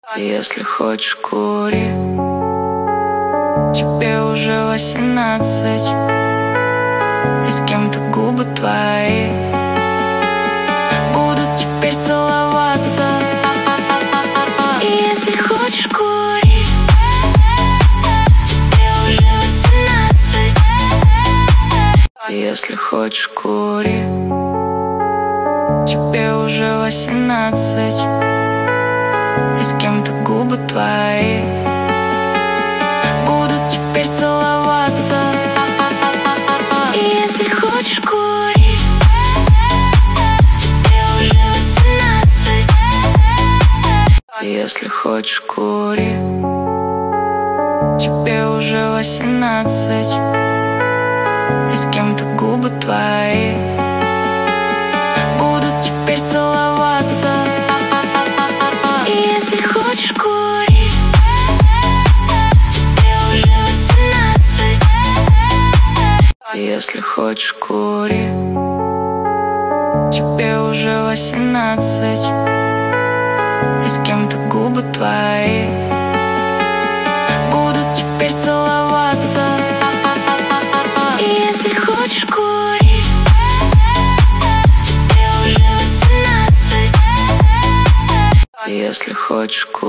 Если хочешь, кури. Тебе уже 18, и с кем-то губы твои будут теперь целоваться. И если хочешь, кури. Тебе уже 18. Если хочешь, кури. Тебе уже 18, и с кем-то губы твои будут теперь целоваться. И если хочешь, кури. Тебе уже 18. Если хочешь, кури. Тебе уже 18, и с кем-то губы твои будут теперь целоваться. И если хочешь, кури. Тебе уже 18. Если хочешь, кури. Тебе уже 18, и с кем-то губы твои будут теперь целоваться. И если хочешь, кури. Тебе уже 18. Если хочешь, кури.